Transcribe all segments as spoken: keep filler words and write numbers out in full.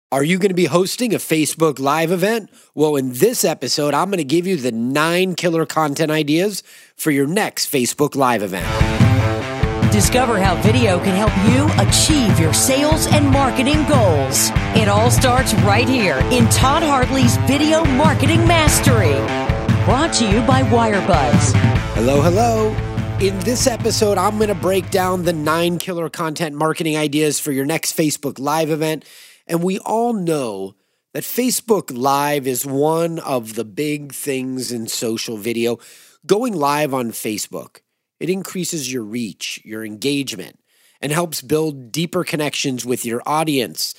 Are you going to be hosting a Facebook Live event? Well, in this episode, I'm going to give you the nine killer content ideas for your next Facebook Live event. Discover how video can help you achieve your sales and marketing goals. It all starts right here in Todd Hartley's Video Marketing Mastery. Brought to you by Wirebuzz. Hello, hello. In this episode, I'm going to break down the nine killer content marketing ideas for your next Facebook Live event. And we all know that Facebook Live is one of the big things in social video. Going live on Facebook, it increases your reach, your engagement, and helps build deeper connections with your audience.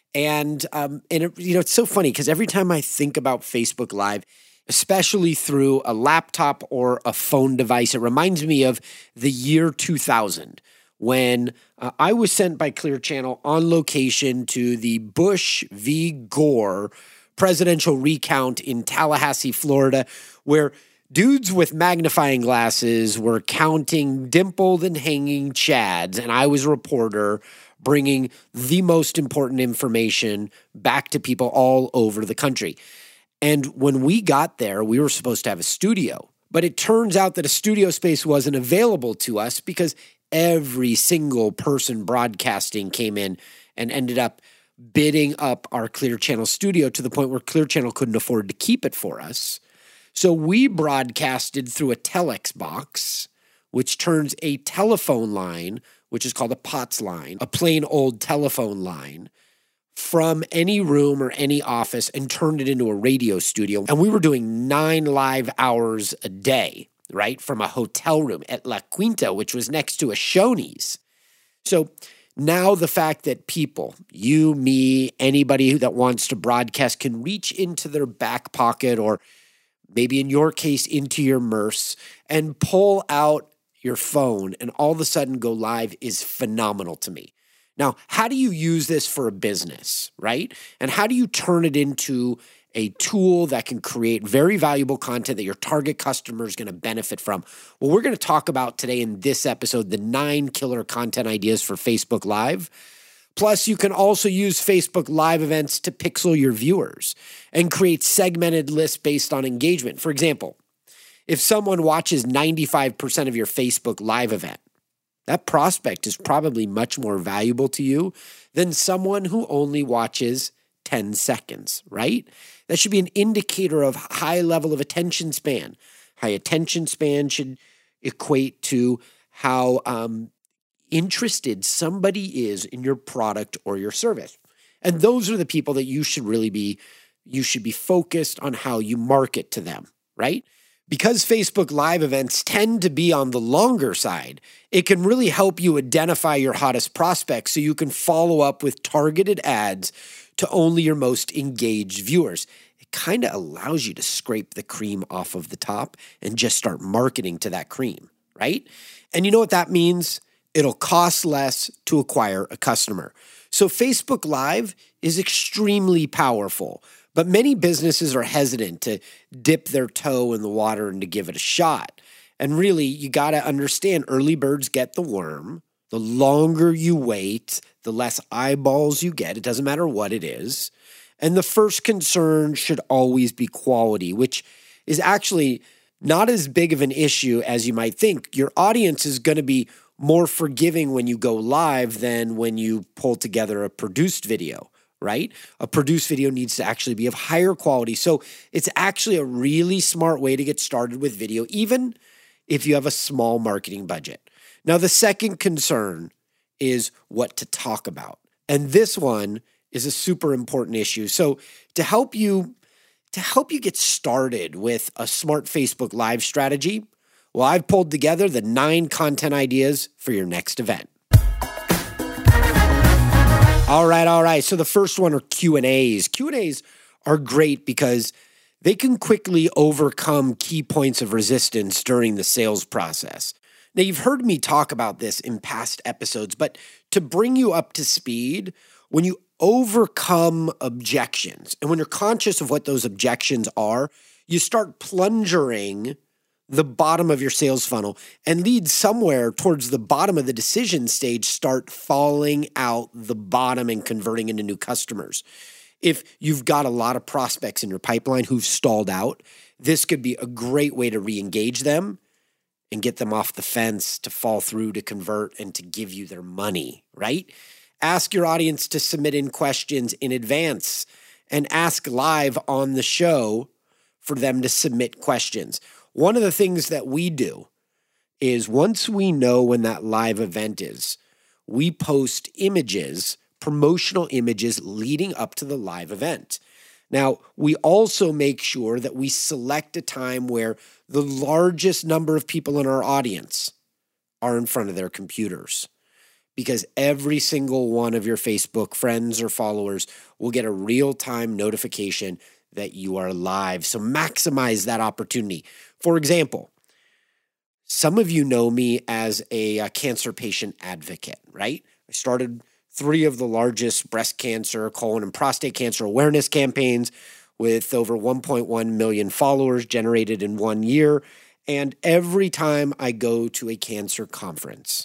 And um, and it, you know, it's so funny because every time I think about Facebook Live, especially through a laptop or a phone device, it reminds me of the year two thousand. When uh, I was sent by Clear Channel on location to the Bush v. Gore presidential recount in Tallahassee, Florida, where dudes with magnifying glasses were counting dimpled and hanging chads, and I was a reporter bringing the most important information back to people all over the country. And when we got there, we were supposed to have a studio, but it turns out that a studio space wasn't available to us because every single person broadcasting came in and ended up bidding up our Clear Channel studio to the point where Clear Channel couldn't afford to keep it for us. So we broadcasted through a telex box, which turns a telephone line, which is called a POTS line, a plain old telephone line, from any room or any office and turned it into a radio studio. And we were doing nine live hours a day, right, from a hotel room at La Quinta, which was next to a Shoney's. So now the fact that people, you, me, anybody that wants to broadcast can reach into their back pocket or maybe in your case into your Merce and pull out your phone and all of a sudden go live is phenomenal to me. Now, how do you use this for a business, right? And how do you turn it into a tool that can create very valuable content that your target customer is going to benefit from? Well, we're going to talk about today in this episode the nine killer content ideas for Facebook Live. Plus, you can also use Facebook Live events to pixel your viewers and create segmented lists based on engagement. For example, if someone watches ninety-five percent of your Facebook Live event, that prospect is probably much more valuable to you than someone who only watches ten seconds, right? That should be an indicator of high level of attention span. High attention span should equate to how um, interested somebody is in your product or your service. And those are the people that you should really be, you should be focused on how you market to them, right? Because Facebook Live events tend to be on the longer side, it can really help you identify your hottest prospects so you can follow up with targeted ads to only your most engaged viewers. It kind of allows you to scrape the cream off of the top and just start marketing to that cream, right? And you know what that means? It'll cost less to acquire a customer. So Facebook Live is extremely powerful. But many businesses are hesitant to dip their toe in the water and to give it a shot. And really, you got to understand early birds get the worm. The longer you wait, the less eyeballs you get. It doesn't matter what it is. And the first concern should always be quality, which is actually not as big of an issue as you might think. Your audience is going to be more forgiving when you go live than when you pull together a produced video. Right? A produced video needs to actually be of higher quality. So it's actually a really smart way to get started with video, even if you have a small marketing budget. Now, the second concern is what to talk about. And this one is a super important issue. So to help you, to help you get started with a smart Facebook Live strategy, well, I've pulled together the nine content ideas for your next event. All right, all right. So the first one are Q and A's. Q and A's are great because they can quickly overcome key points of resistance during the sales process. Now, you've heard me talk about this in past episodes, but to bring you up to speed, when you overcome objections and when you're conscious of what those objections are, you start plunging the bottom of your sales funnel and leads somewhere towards the bottom of the decision stage, start falling out the bottom and converting into new customers. If you've got a lot of prospects in your pipeline who've stalled out, this could be a great way to re-engage them and get them off the fence to fall through, to convert, and to give you their money, right? Ask your audience to submit in questions in advance and ask live on the show for them to submit questions. One of the things that we do is once we know when that live event is, we post images, promotional images leading up to the live event. Now, we also make sure that we select a time where the largest number of people in our audience are in front of their computers, because every single one of your Facebook friends or followers will get a real-time notification that you are live. So maximize that opportunity. For example, some of you know me as a, a cancer patient advocate, right? I started three of the largest breast cancer, colon, and prostate cancer awareness campaigns with over one point one million followers generated in one year. And every time I go to a cancer conference,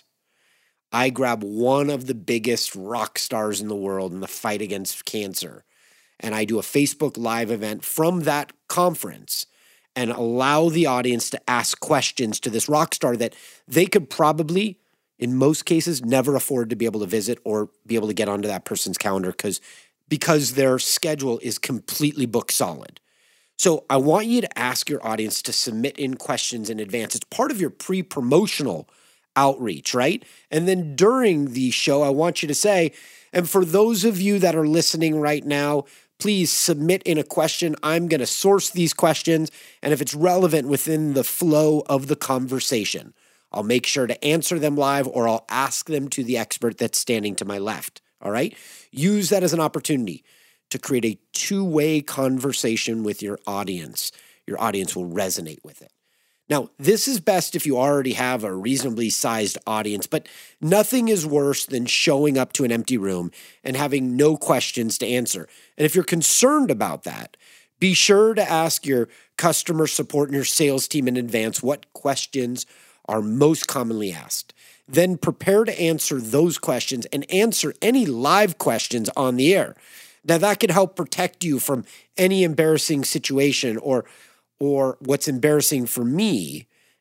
I grab one of the biggest rock stars in the world in the fight against cancer, and I do a Facebook Live event from that conference and allow the audience to ask questions to this rock star that they could probably, in most cases, never afford to be able to visit or be able to get onto that person's calendar because because their schedule is completely book solid. So I want you to ask your audience to submit in questions in advance. It's part of your pre-promotional outreach, right? And then during the show, I want you to say, and for those of you that are listening right now, please submit in a question. I'm going to source these questions, and if it's relevant within the flow of the conversation, I'll make sure to answer them live, or I'll ask them to the expert that's standing to my left, all right? Use that as an opportunity to create a two-way conversation with your audience. Your audience will resonate with it. Now, this is best if you already have a reasonably sized audience, but nothing is worse than showing up to an empty room and having no questions to answer. And if you're concerned about that, be sure to ask your customer support and your sales team in advance what questions are most commonly asked. Then prepare to answer those questions and answer any live questions on the air. Now, that could help protect you from any embarrassing situation or or what's embarrassing for me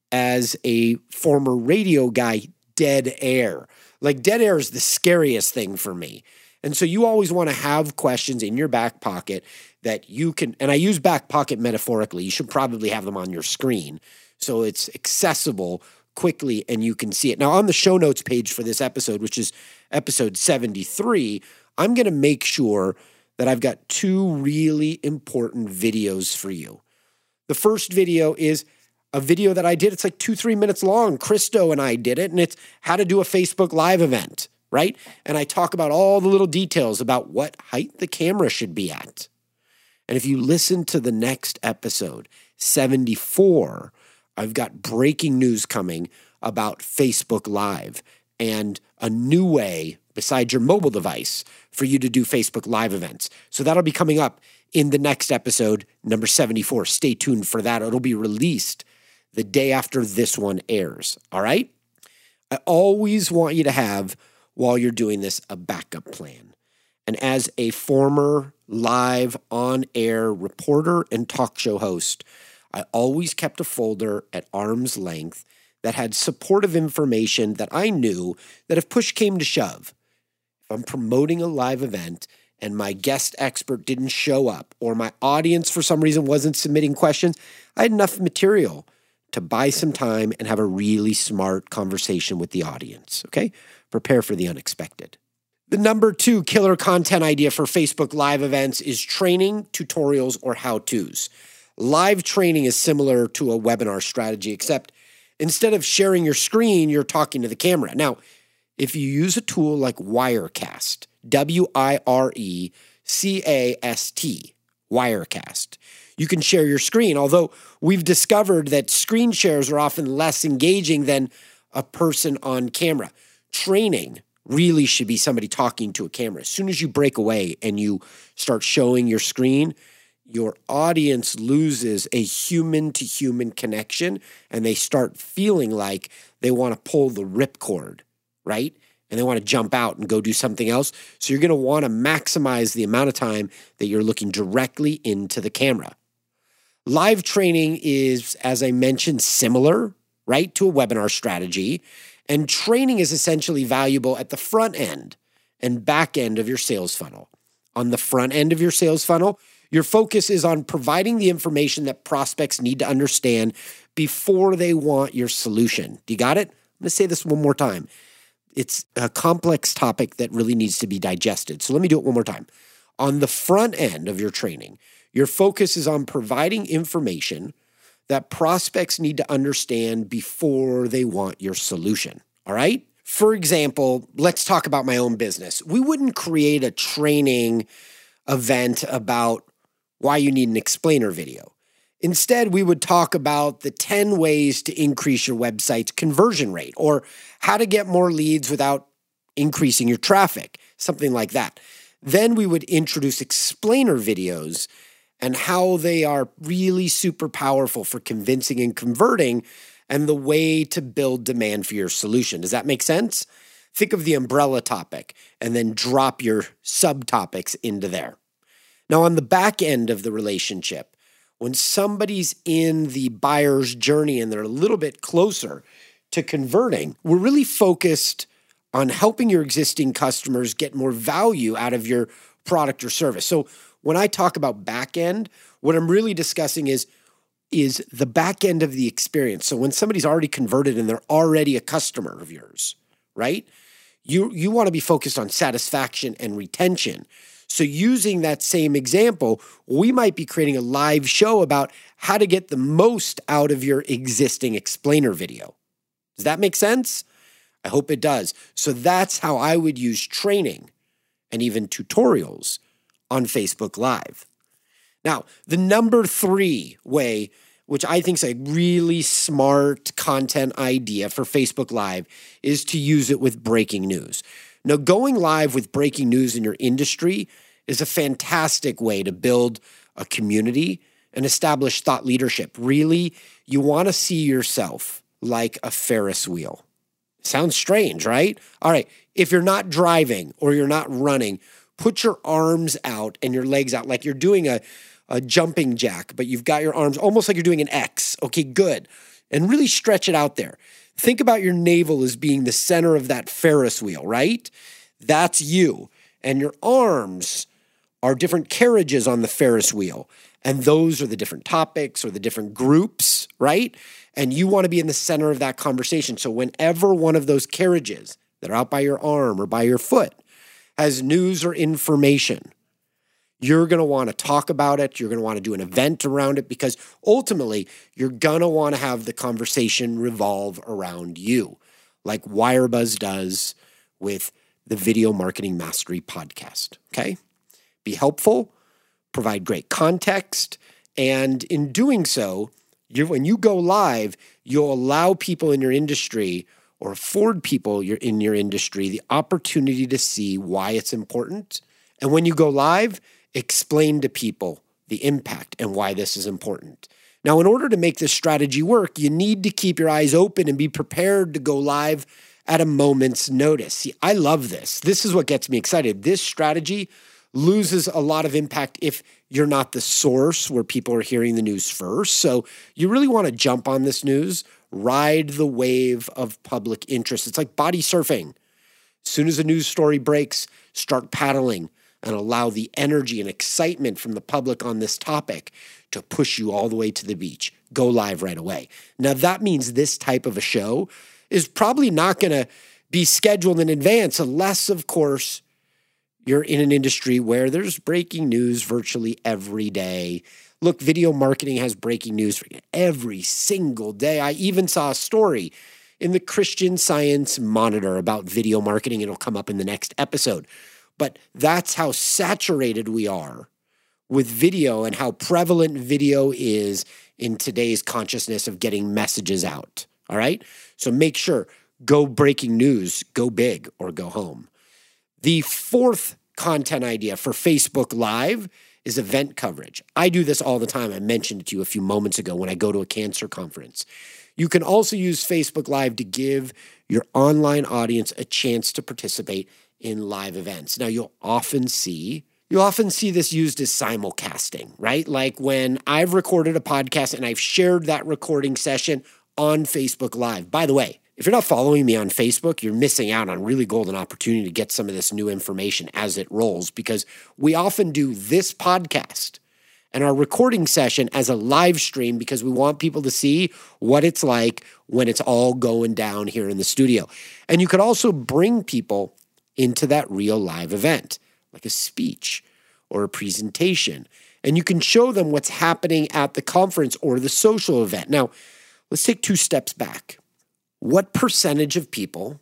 as a former radio guy, dead air. Like dead air is the scariest thing for me. And so you always want to have questions in your back pocket that you can, and I use back pocket metaphorically, you should probably have them on your screen so it's accessible quickly and you can see it. Now on the show notes page for this episode, which is episode seventy-three, I'm going to make sure that I've got two really important videos for you. The first video is a video that I did. It's like two, three minutes long. Christo and I did it, and it's how to do a Facebook Live event, right? And I talk about all the little details about what height the camera should be at. And if you listen to the next episode, seventy-four, I've got breaking news coming about Facebook Live and a new way besides your mobile device for you to do Facebook Live events. So that'll be coming up in the next episode, number seventy-four. Stay tuned for that. It'll be released the day after this one airs, all right? I always want you to have, while you're doing this, a backup plan. And as a former live on-air reporter and talk show host, I always kept a folder at arm's length that had supportive information that I knew that if push came to shove, if I'm promoting a live event and my guest expert didn't show up, or my audience for some reason wasn't submitting questions, I had enough material to buy some time and have a really smart conversation with the audience, okay? Prepare for the unexpected. The number two killer content idea for Facebook Live events is training, tutorials, or how-tos. Live training is similar to a webinar strategy, except instead of sharing your screen, you're talking to the camera. Now, if you use a tool like Wirecast, W I R E C A S T, Wirecast, you can share your screen, although we've discovered that screen shares are often less engaging than a person on camera. Training really should be somebody talking to a camera. As soon as you break away and you start showing your screen, your audience loses a human-to-human connection, and they start feeling like they want to pull the ripcord, right? and they want to jump out and go do something else. So you're going to want to maximize the amount of time that you're looking directly into the camera. Live training is, as I mentioned, similar, right, to a webinar strategy. And training is essentially valuable at the front end and back end of your sales funnel. On the front end of your sales funnel, your focus is on providing the information that prospects need to understand before they want your solution. Do you got it? I'm going to say this one more time. It's a complex topic that really needs to be digested. So let me do it one more time. On the front end of your training, your focus is on providing information that prospects need to understand before they want your solution. All right? For example, let's talk about my own business. We wouldn't create a training event about why you need an explainer video. Instead, we would talk about the ten ways to increase your website's conversion rate, or how to get more leads without increasing your traffic, something like that. Then we would introduce explainer videos and how they are really super powerful for convincing and converting, and the way to build demand for your solution. Does that make sense? Think of the umbrella topic and then drop your subtopics into there. Now, on the back end of the relationship, when somebody's in the buyer's journey and they're a little bit closer to converting, we're really focused on helping your existing customers get more value out of your product or service. So when I talk about back end, what I'm really discussing is, is the back end of the experience. So when somebody's already converted and they're already a customer of yours, right? You, you want to be focused on satisfaction and retention. So using that same example, we might be creating a live show about how to get the most out of your existing explainer video. Does that make sense? I hope it does. So that's how I would use training and even tutorials on Facebook Live. Now, the number three way, which I think is a really smart content idea for Facebook Live, is to use it with breaking news. Now, going live with breaking news in your industry is a fantastic way to build a community and establish thought leadership. Really, you want to see yourself like a Ferris wheel. Sounds strange, right? All right, if you're not driving or you're not running, put your arms out and your legs out like you're doing a, a jumping jack, but you've got your arms almost like you're doing an X. Okay, good. And really stretch it out there. Think about your navel as being the center of that Ferris wheel, right? That's you. And your arms are different carriages on the Ferris wheel. And those are the different topics or the different groups, right? And you want to be in the center of that conversation. So whenever one of those carriages that are out by your arm or by your foot has news or information, you're going to want to talk about it. You're going to want to do an event around it, because ultimately you're going to want to have the conversation revolve around you, like Wirebuzz does with the Video Marketing Mastery podcast, okay? Be helpful, provide great context, and in doing so, you're, when you go live, you'll allow people in your industry or afford people in your industry the opportunity to see why it's important. And when you go live, explain to people the impact and why this is important. Now, in order to make this strategy work, you need to keep your eyes open and be prepared to go live at a moment's notice. See, I love this. This is what gets me excited. This strategy loses a lot of impact if you're not the source where people are hearing the news first. So you really want to jump on this news, ride the wave of public interest. It's like body surfing. As soon as a news story breaks, start paddling and allow the energy and excitement from the public on this topic to push you all the way to the beach. Go live right away. Now, that means this type of a show is probably not going to be scheduled in advance unless, of course, you're in an industry where there's breaking news virtually every day. Look, video marketing has breaking news every single day. I even saw a story in the Christian Science Monitor about video marketing. It'll come up in the next episode. But that's how saturated we are with video and how prevalent video is in today's consciousness of getting messages out. All right? So make sure, go breaking news, go big or go home. The fourth content idea for Facebook Live is event coverage. I do this all the time. I mentioned it to you a few moments ago when I go to a cancer conference. You can also use Facebook Live to give your online audience a chance to participate in live events. Now, you'll often see You'll often see this used as simulcasting, right? Like when I've recorded a podcast and I've shared that recording session on Facebook Live. By the way, if you're not following me on Facebook, you're missing out on a really golden opportunity to get some of this new information as it rolls, because we often do this podcast and our recording session as a live stream because we want people to see what it's like when it's all going down here in the studio. And you could also bring people into that real live event, like a speech or a presentation. And you can show them what's happening at the conference or the social event. Now, let's take two steps back. What percentage of people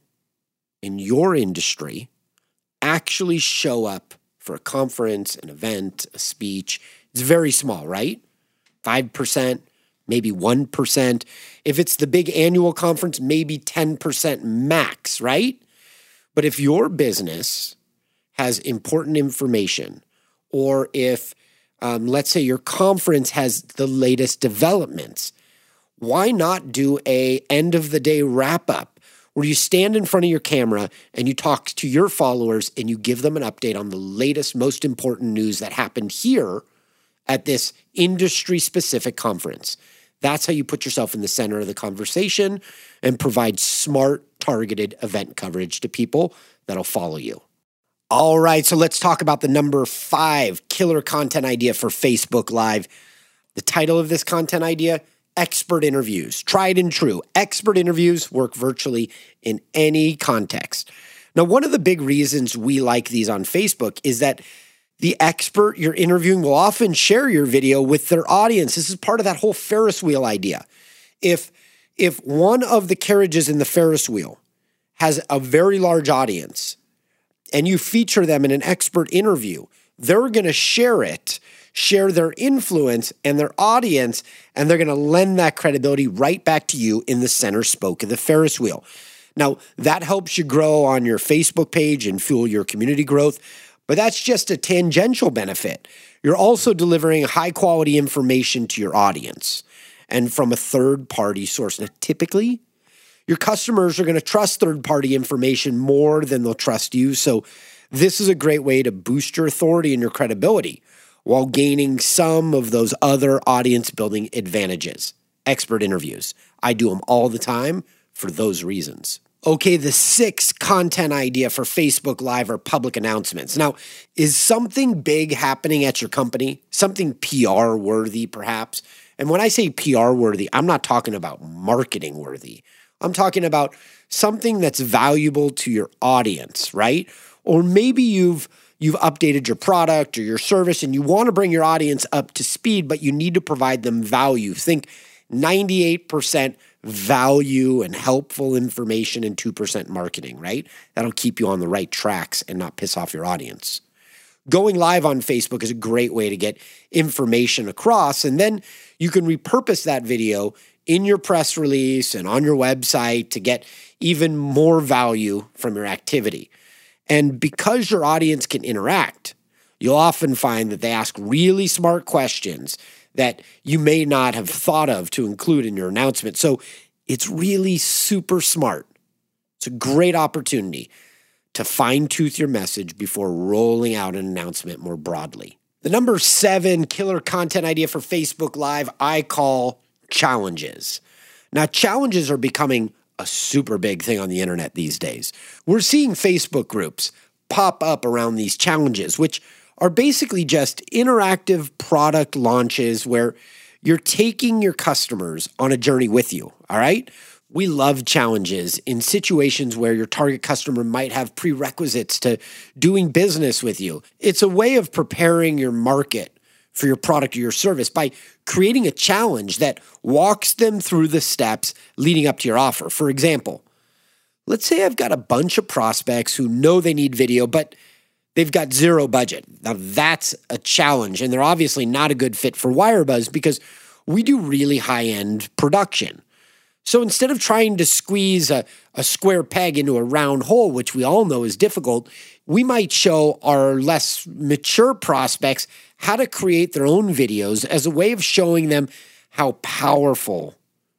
in your industry actually show up for a conference, an event, a speech? It's very small, right? five percent, maybe one percent. If it's the big annual conference, maybe ten percent max, right? But if your business has important information, or if, um, let's say, your conference has the latest developments, why not do a end-of-the-day wrap-up where you stand in front of your camera and you talk to your followers and you give them an update on the latest, most important news that happened here at this industry-specific conference? That's how you put yourself in the center of the conversation and provide smart, targeted event coverage to people that'll follow you. All right, so let's talk about the number five killer content idea for Facebook Live. The title of this content idea, expert interviews. Tried and true. Expert interviews work virtually in any context. Now, one of the big reasons we like these on Facebook is that the expert you're interviewing will often share your video with their audience. This is part of that whole Ferris wheel idea. If, if one of the carriages in the Ferris wheel has a very large audience, and you feature them in an expert interview, they're going to share it, share their influence and their audience, and they're going to lend that credibility right back to you in the center spoke of the Ferris wheel. Now, that helps you grow on your Facebook page and fuel your community growth, but that's just a tangential benefit. You're also delivering high-quality information to your audience and from a third-party source. Now, typically, your customers are going to trust third-party information more than they'll trust you. So this is a great way to boost your authority and your credibility while gaining some of those other audience-building advantages. Expert interviews. I do them all the time for those reasons. Okay, the sixth content idea for Facebook Live are public announcements. Now, is something big happening at your company? Something P R-worthy, perhaps? And when I say P R-worthy, I'm not talking about marketing-worthy. I'm talking about something that's valuable to your audience, right? Or maybe you've you've updated your product or your service and you want to bring your audience up to speed, but you need to provide them value. Think ninety-eight percent value and helpful information and two percent marketing, right? That'll keep you on the right tracks and not piss off your audience. Going live on Facebook is a great way to get information across, and then you can repurpose that video in your press release and on your website to get even more value from your activity. And because your audience can interact, you'll often find that they ask really smart questions that you may not have thought of to include in your announcement. So it's really super smart. It's a great opportunity to fine-tooth your message before rolling out an announcement more broadly. The number seven killer content idea for Facebook Live I call challenges. Now, challenges are becoming a super big thing on the internet these days. We're seeing Facebook groups pop up around these challenges, which are basically just interactive product launches where you're taking your customers on a journey with you, all right? We love challenges in situations where your target customer might have prerequisites to doing business with you. It's a way of preparing your market for your product or your service by creating a challenge that walks them through the steps leading up to your offer. For example, let's say I've got a bunch of prospects who know they need video, but they've got zero budget. Now that's a challenge, and they're obviously not a good fit for Wirebuzz because we do really high-end production. So instead of trying to squeeze a, a square peg into a round hole, which we all know is difficult, we might show our less mature prospects how to create their own videos as a way of showing them how powerful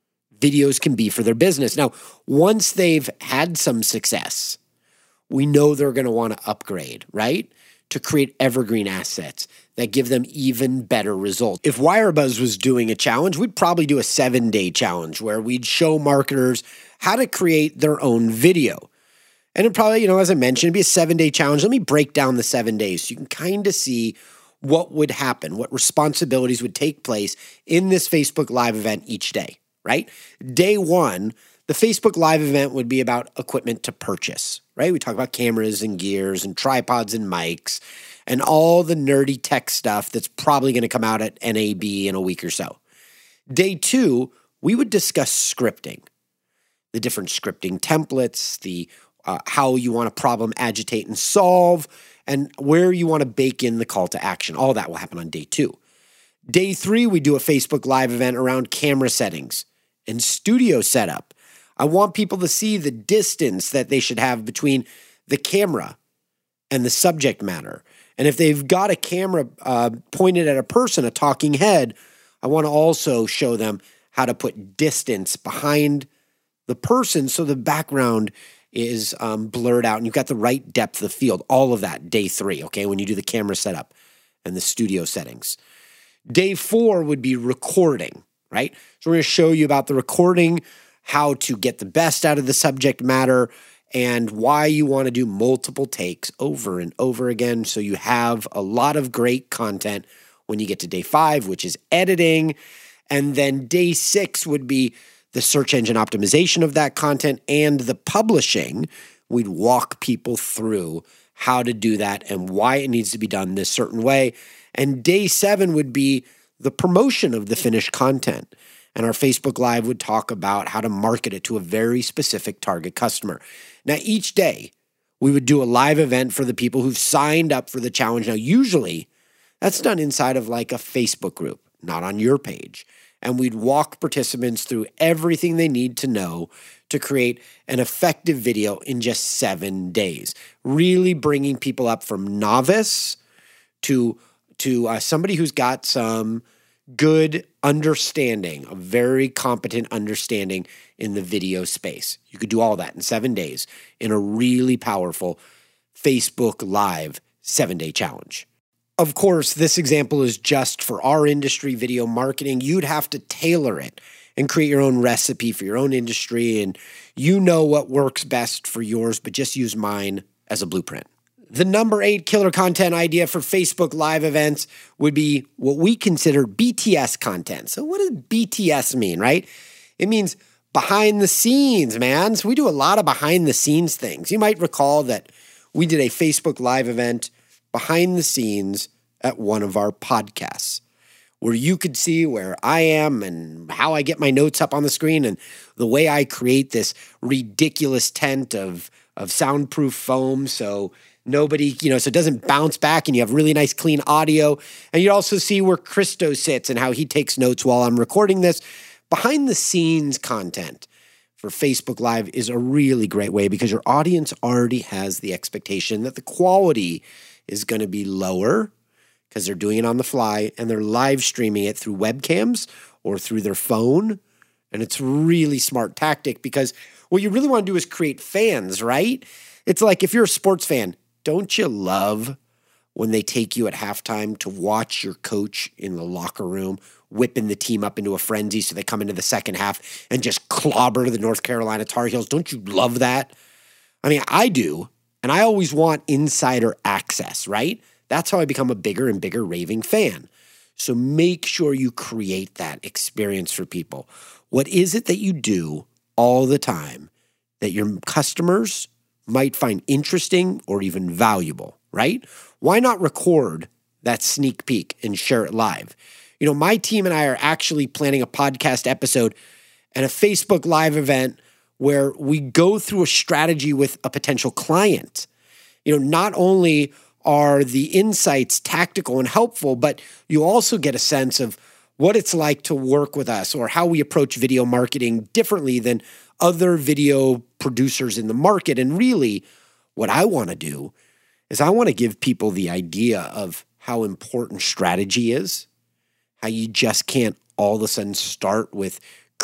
videos can be for their business. Now, once they've had some success, we know they're going to want to upgrade, right? To create evergreen assets that give them even better results. If Wirebuzz was doing a challenge, we'd probably do a seven-day challenge where we'd show marketers how to create their own video. And it probably, you know, as I mentioned, it'd be a seven-day challenge. Let me break down the seven days so you can kind of see what would happen, what responsibilities would take place in this Facebook Live event each day, right? Day one, the Facebook Live event would be about equipment to purchase, right? We talk about cameras and gears and tripods and mics and all the nerdy tech stuff that's probably going to come out at N A B in a week or so. Day two, we would discuss scripting, the different scripting templates, the uh, how you want to problem agitate and solve, and where you want to bake in the call to action. All that will happen on day two. Day three, we do a Facebook Live event around camera settings and studio setup. I want people to see the distance that they should have between the camera and the subject matter. And if they've got a camera uh, pointed at a person, a talking head, I want to also show them how to put distance behind the person so the background is um, blurred out and you've got the right depth of field. All of that, day three, okay, when you do the camera setup and the studio settings. Day four would be recording, right? So we're going to show you about the recording, how to get the best out of the subject matter, and why you want to do multiple takes over and over again so you have a lot of great content when you get to day five, which is editing. And then day six would be the search engine optimization of that content and the publishing. We'd walk people through how to do that and why it needs to be done this certain way. And day seven would be the promotion of the finished content. And our Facebook Live would talk about how to market it to a very specific target customer. Now, each day, we would do a live event for the people who've signed up for the challenge. Now, usually, that's done inside of like a Facebook group, not on your page. And we'd walk participants through everything they need to know to create an effective video in just seven days, really bringing people up from novice to, to uh, somebody who's got some good understanding, a very competent understanding in the video space. You could do all that in seven days in a really powerful Facebook Live seven-day challenge. Of course, this example is just for our industry, video marketing. You'd have to tailor it and create your own recipe for your own industry, and you know what works best for yours, but just use mine as a blueprint. The number eight killer content idea for Facebook Live events would be what we consider B T S content. So what does B T S mean, right? It means behind the scenes, man. So we do a lot of behind the scenes things. You might recall that we did a Facebook Live event behind the scenes at one of our podcasts where you could see where I am and how I get my notes up on the screen and the way I create this ridiculous tent of, of soundproof foam so nobody, you know, so it doesn't bounce back and you have really nice clean audio. And you also see where Christo sits and how he takes notes while I'm recording this. Behind the scenes content for Facebook Live is a really great way because your audience already has the expectation that the quality is going to be lower because they're doing it on the fly and they're live streaming it through webcams or through their phone. And it's a really smart tactic because what you really want to do is create fans, right? It's like if you're a sports fan, don't you love when they take you at halftime to watch your coach in the locker room whipping the team up into a frenzy so they come into the second half and just clobber the North Carolina Tar Heels? Don't you love that? I mean, I do. And I always want insider access, right? That's how I become a bigger and bigger raving fan. So make sure you create that experience for people. What is it that you do all the time that your customers might find interesting or even valuable, right? Why not record that sneak peek and share it live? You know, my team and I are actually planning a podcast episode and a Facebook Live event where we go through a strategy with a potential client. You know, not only are the insights tactical and helpful, but you also get a sense of what it's like to work with us or how we approach video marketing differently than other video producers in the market. And really, what I want to do is I want to give people the idea of how important strategy is, how you just can't all of a sudden start with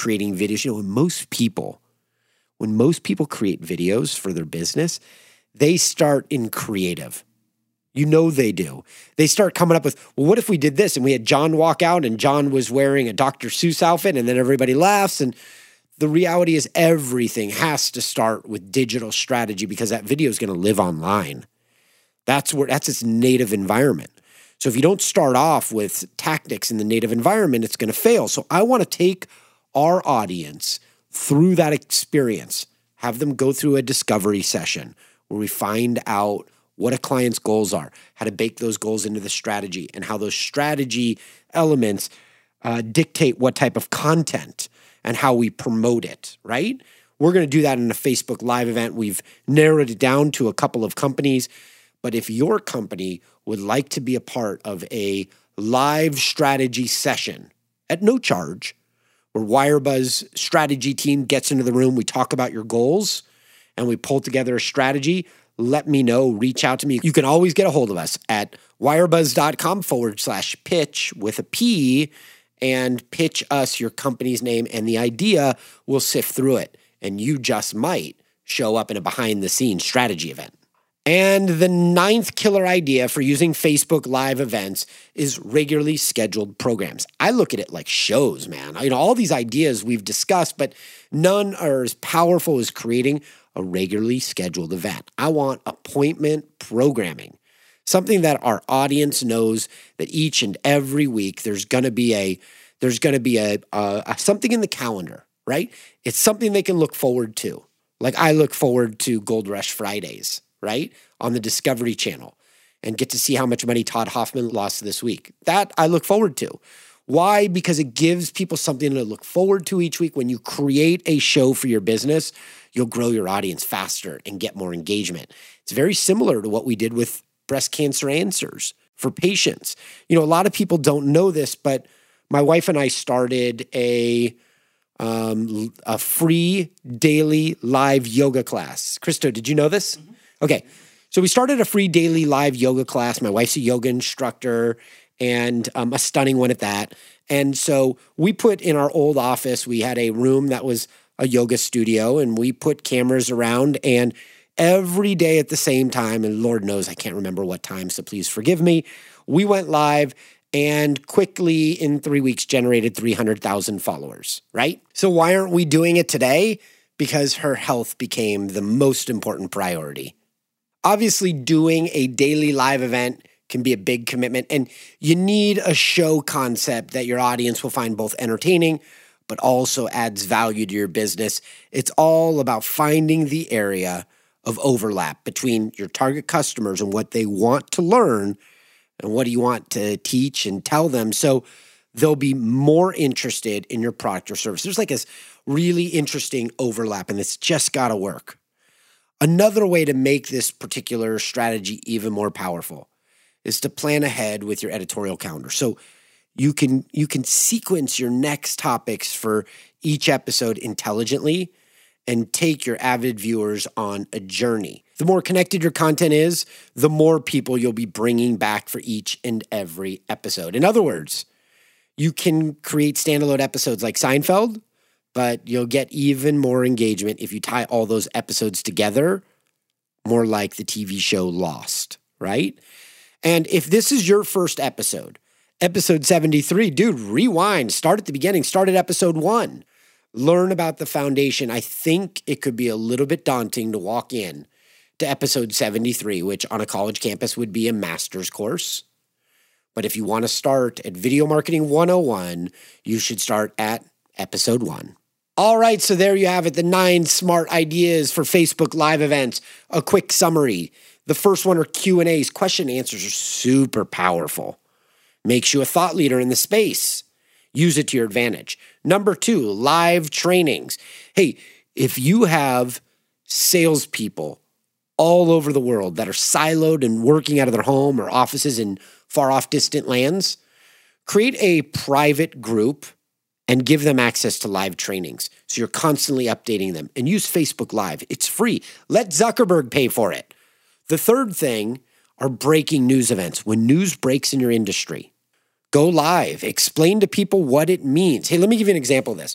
creating videos. You know, when most people, when most people create videos for their business, they start in creative. You know they do. They start coming up with, well, what if we did this? And we had John walk out and John was wearing a Doctor Seuss outfit and then everybody laughs. And the reality is everything has to start with digital strategy because that video is going to live online. That's where that's its native environment. So if you don't start off with tactics in the native environment, it's going to fail. So I want to take our audience through that experience, have them go through a discovery session where we find out what a client's goals are, how to bake those goals into the strategy, and how those strategy elements uh, dictate what type of content and how we promote it, right? We're going to do that in a Facebook Live event. We've narrowed it down to a couple of companies. But if your company would like to be a part of a live strategy session at no charge, where Wirebuzz strategy team gets into the room, we talk about your goals, and we pull together a strategy, let me know, reach out to me. You can always get a hold of us at wirebuzz.com forward slash pitch with a P and pitch us your company's name and the idea. We'll sift through it, and you just might show up in a behind-the-scenes strategy event. And the ninth killer idea for using Facebook Live events is regularly scheduled programs. I look at it like shows, man. You know, all these ideas we've discussed, but none are as powerful as creating a regularly scheduled event. I want appointment programming, something that our audience knows that each and every week there's going to be a there's going to be a, a, a something in the calendar, right? It's something they can look forward to. Like I look forward to Gold Rush Fridays, right, on the Discovery Channel, and get to see how much money Todd Hoffman lost this week. That I look forward to. Why? Because it gives people something to look forward to each week. When you create a show for your business, you'll grow your audience faster and get more engagement. It's very similar to what we did with Breast Cancer Answers for patients. You know, a lot of people don't know this, but my wife and I started a um, a free daily live yoga class. Christo, did you know this? Mm-hmm. Okay, so we started a free daily live yoga class. My wife's a yoga instructor, and um, a stunning one at that. And so we put in our old office, we had a room that was a yoga studio, and we put cameras around, and every day at the same time, and Lord knows I can't remember what time, so please forgive me, we went live and quickly in three weeks generated three hundred thousand followers, right? So why aren't we doing it today? Because her health became the most important priority. Obviously, doing a daily live event can be a big commitment, and you need a show concept that your audience will find both entertaining, but also adds value to your business. It's all about finding the area of overlap between your target customers and what they want to learn and what do you want to teach and tell them, so they'll be more interested in your product or service. There's like this really interesting overlap, and it's just got to work. Another way to make this particular strategy even more powerful is to plan ahead with your editorial calendar. So you can you can sequence your next topics for each episode intelligently and take your avid viewers on a journey. The more connected your content is, the more people you'll be bringing back for each and every episode. In other words, you can create standalone episodes like Seinfeld, but you'll get even more engagement if you tie all those episodes together, more like the T V show Lost, right? And if this is your first episode, episode seventy-three, dude, rewind, start at the beginning, start at episode one. Learn about the foundation. I think it could be a little bit daunting to walk in to episode seventy-three, which on a college campus would be a master's course. But if you want to start at Video Marketing one oh one, you should start at episode one. All right, so there you have it, the nine smart ideas for Facebook Live events. A quick summary. The first one are Q and A's. Question and answers are super powerful. Makes you a thought leader in the space. Use it to your advantage. Number two, live trainings. Hey, if you have salespeople all over the world that are siloed and working out of their home or offices in far off distant lands, create a private group and give them access to live trainings. So you're constantly updating them, and use Facebook Live. It's free. Let Zuckerberg pay for it. The third thing are breaking news events. When news breaks in your industry, go live. Explain to people what it means. Hey, let me give you an example of this.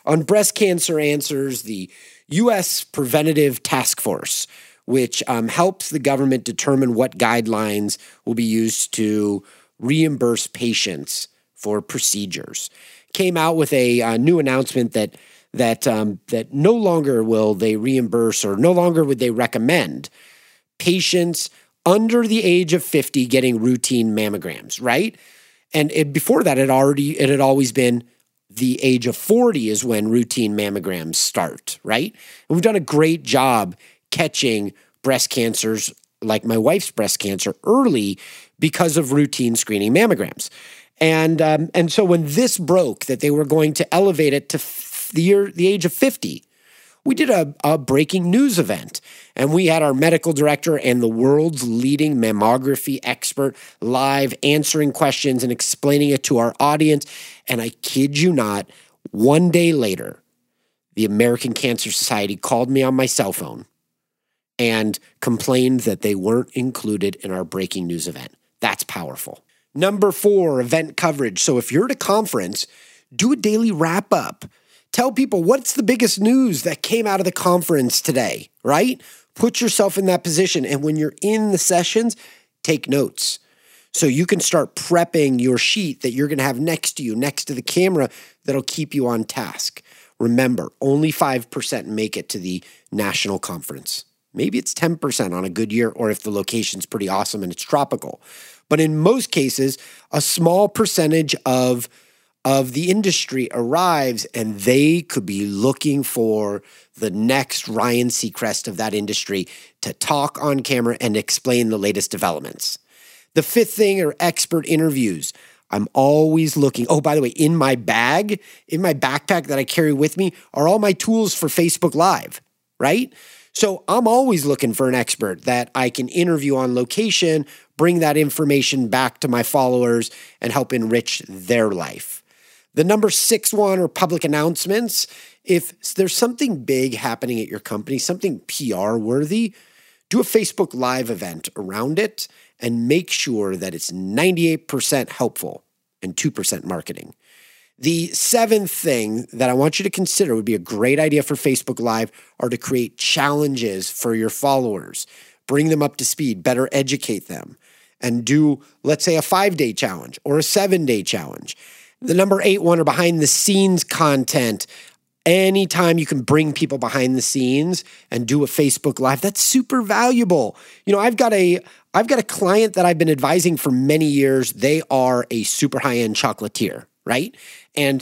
On Breast Cancer Answers, the U S Preventative Task Force, which um, helps the government determine what guidelines will be used to reimburse patients for procedures, came out with a uh, new announcement that that um, that no longer will they reimburse or no longer would they recommend patients under the age of fifty getting routine mammograms, right? And it, before that, it already it had always been the age of forty is when routine mammograms start, right? And we've done a great job catching breast cancers like my wife's breast cancer early because of routine screening mammograms. And um, and so when this broke that they were going to elevate it to f- the year the age of fifty, we did a, a breaking news event, and we had our medical director and the world's leading mammography expert live answering questions and explaining it to our audience. And I kid you not, one day later, the American Cancer Society called me on my cell phone and complained that they weren't included in our breaking news event. That's powerful. Number four, event coverage. So if you're at a conference, do a daily wrap up. Tell people what's the biggest news that came out of the conference today, right? Put yourself in that position. And when you're in the sessions, take notes. So you can start prepping your sheet that you're going to have next to you, next to the camera, that'll keep you on task. Remember, only five percent make it to the national conference. Maybe it's ten percent on a good year, or if the location's pretty awesome and it's tropical. But in most cases, a small percentage of of the industry arrives, and they could be looking for the next Ryan Seacrest of that industry to talk on camera and explain the latest developments. The fifth thing are expert interviews. I'm always looking. Oh, by the way, in my bag, in my backpack that I carry with me are all my tools for Facebook Live, right? So I'm always looking for an expert that I can interview on location, bring that information back to my followers, and help enrich their life. The number six one are public announcements. If there's something big happening at your company, something P R worthy, do a Facebook Live event around it and make sure that it's ninety-eight percent helpful and two percent marketing. The seventh thing that I want you to consider would be a great idea for Facebook Live are to create challenges for your followers. Bring them up to speed, better educate them, and do, let's say, a five-day challenge or a seven-day challenge. The number eight one are behind-the-scenes content. Anytime you can bring people behind the scenes and do a Facebook Live, that's super valuable. You know, I've got a I've got a client that I've been advising for many years. They are a super high-end chocolatier, right? And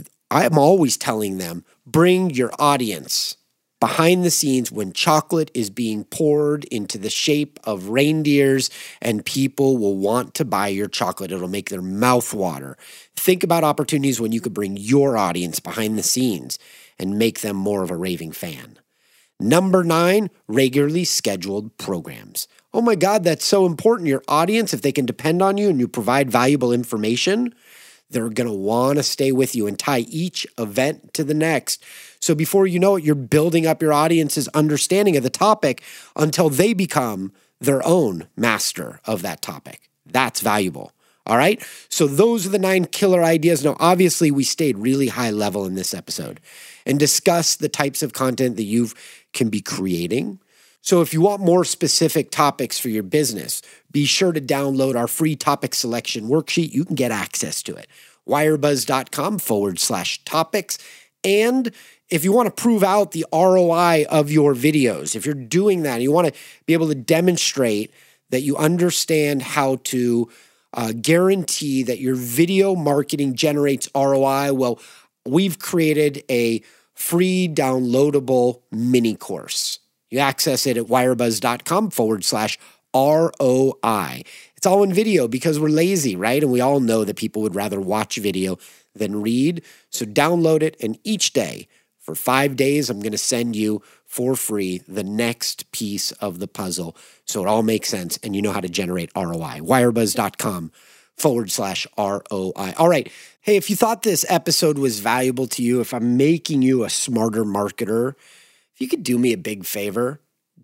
I'm always telling them, bring your audience behind the scenes when chocolate is being poured into the shape of reindeers, and people will want to buy your chocolate. It'll make their mouth water. Think about opportunities when you could bring your audience behind the scenes and make them more of a raving fan. Number nine, regularly scheduled programs. Oh my God, that's so important. Your audience, if they can depend on you and you provide valuable information, they're going to want to stay with you and tie each event to the next. So before you know it, you're building up your audience's understanding of the topic until they become their own master of that topic. That's valuable. All right? So those are the nine killer ideas. Now, obviously, we stayed really high level in this episode and discussed the types of content that you can be creating. So if you want more specific topics for your business, be sure to download our free topic selection worksheet. You can get access to it. wirebuzz.com forward slash topics. And if you want to prove out the R O I of your videos, if you're doing that, and you want to be able to demonstrate that you understand how to uh, guarantee that your video marketing generates R O I, well, we've created a free downloadable mini course. You access it at wirebuzz.com forward slash R O I. It's all in video because we're lazy, right? And we all know that people would rather watch video than read. So download it, and each day for five days, I'm going to send you for free the next piece of the puzzle so it all makes sense and you know how to generate R O I. wirebuzz.com forward slash R O I. All right. Hey, if you thought this episode was valuable to you, if I'm making you a smarter marketer, if you could do me a big favor,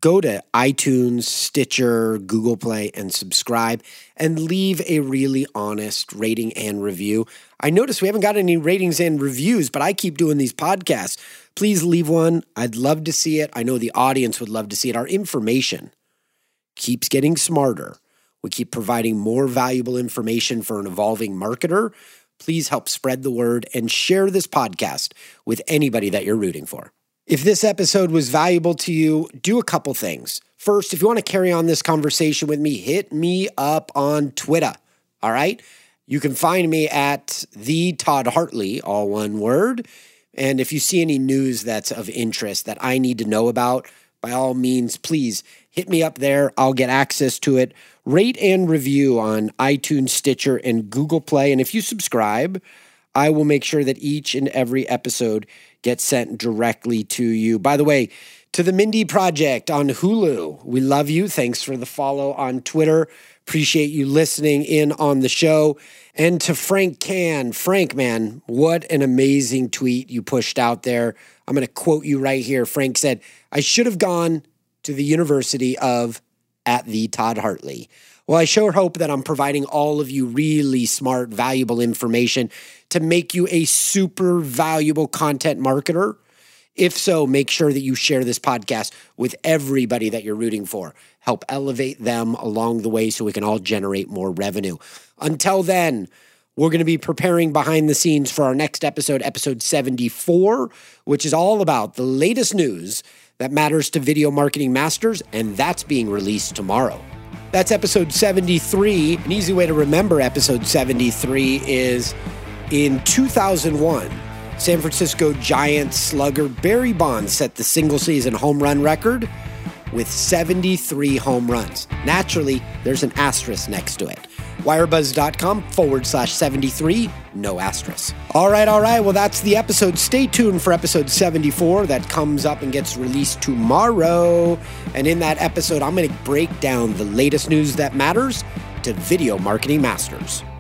go to iTunes, Stitcher, Google Play, and subscribe and leave a really honest rating and review. I noticed we haven't got any ratings and reviews, but I keep doing these podcasts. Please leave one. I'd love to see it. I know the audience would love to see it. Our information keeps getting smarter. We keep providing more valuable information for an evolving marketer. Please help spread the word and share this podcast with anybody that you're rooting for. If this episode was valuable to you, do a couple things. First, if you want to carry on this conversation with me, hit me up on Twitter, all right? You can find me at the Todd Hartley, all one word. And if you see any news that's of interest that I need to know about, by all means, please hit me up there. I'll get access to it. Rate and review on iTunes, Stitcher, and Google Play. And if you subscribe, I will make sure that each and every episode gets sent directly to you. By the way, to the Mindy Project on Hulu, we love you. Thanks for the follow on Twitter. Appreciate you listening in on the show. And to Frank Can, Frank, man, what an amazing tweet you pushed out there. I'm going to quote you right here. Frank said, I should have gone to the University of at the Todd Hartley. Well, I sure hope that I'm providing all of you really smart, valuable information to make you a super valuable content marketer. If so, make sure that you share this podcast with everybody that you're rooting for. Help elevate them along the way so we can all generate more revenue. Until then, we're going to be preparing behind the scenes for our next episode, episode seventy-four, which is all about the latest news that matters to video marketing masters, and that's being released tomorrow. That's episode seventy-three. An easy way to remember episode seventy-three is in two thousand one, San Francisco Giants slugger Barry Bonds set the single-season home run record with seventy-three home runs. Naturally, there's an asterisk next to it. Wirebuzz.com forward slash 73, no asterisk. All right, all right. Well, that's the episode. Stay tuned for episode seventy-four that comes up and gets released tomorrow. And in that episode, I'm going to break down the latest news that matters to video marketing masters.